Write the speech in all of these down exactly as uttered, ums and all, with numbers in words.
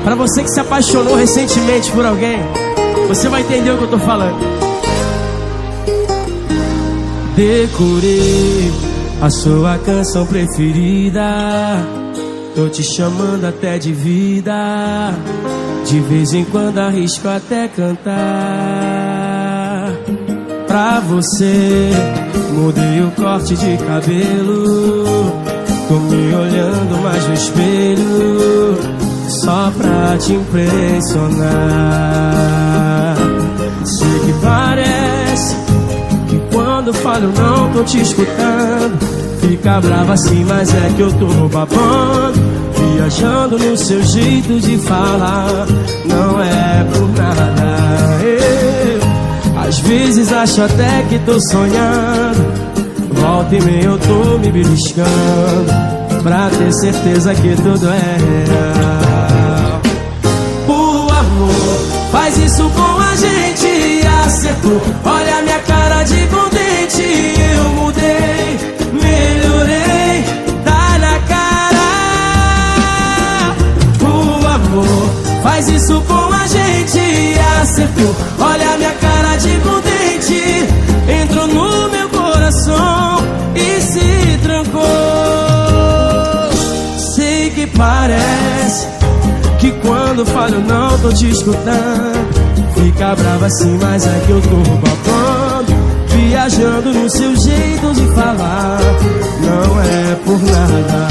Pra você que se apaixonou recentemente por alguém, você vai entender o que eu tô falando. Decorei a sua canção preferida, tô te chamando até de vida, de vez em quando arrisco até cantar. Pra você, mudei o corte de cabelo, tô me olhando mais no espelho, só pra te impressionar. Sei que parece que quando falo não tô te escutando, fica brava assim, mas é que eu tô babando, viajando no seu jeito de falar. Não é por nada, eu às vezes acho até que tô sonhando, volta e meia eu tô me beliscando, pra ter certeza que tudo é real. O amor faz isso com a gente e acertou. Olha a minha cara de contente, eu mudei, melhorei, tá na cara. O amor faz isso com a gente e acertou. Olha a minha cara de contente, entrou no meu coração e se trancou. Sei que parece que quando falo não tô te escutando, fica brava assim, mas é que eu tô babando, viajando no seu jeito de falar. Não é por nada,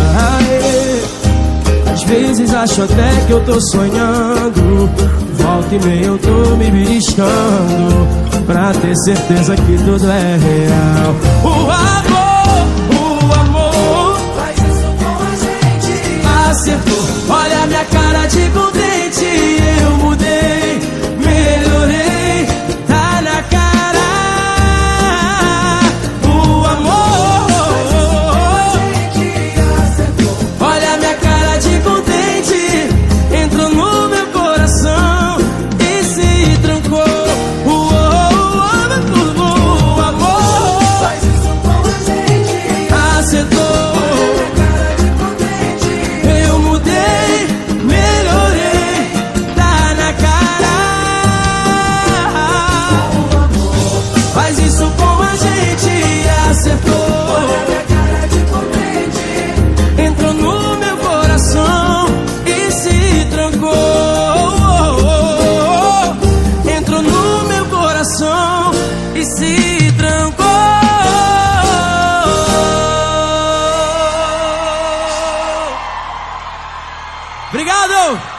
às vezes acho até que eu tô sonhando, volta e meia eu tô me beliscando, pra ter certeza que tudo é real. O amor, o amor faz isso com a gente, acertou. Olha a minha cara de contente, eu mudei, melhorei, tá na cara. O amor faz isso com a gente, acertou. Olha a minha cara de contente, entrou no meu coração e se trancou. O, o, o, o amor faz isso com a gente, acertou. Faz isso com a gente e acertou. Olha a minha cara de contente, entrou no meu coração e se trancou. Entrou no meu coração e se trancou. Obrigado!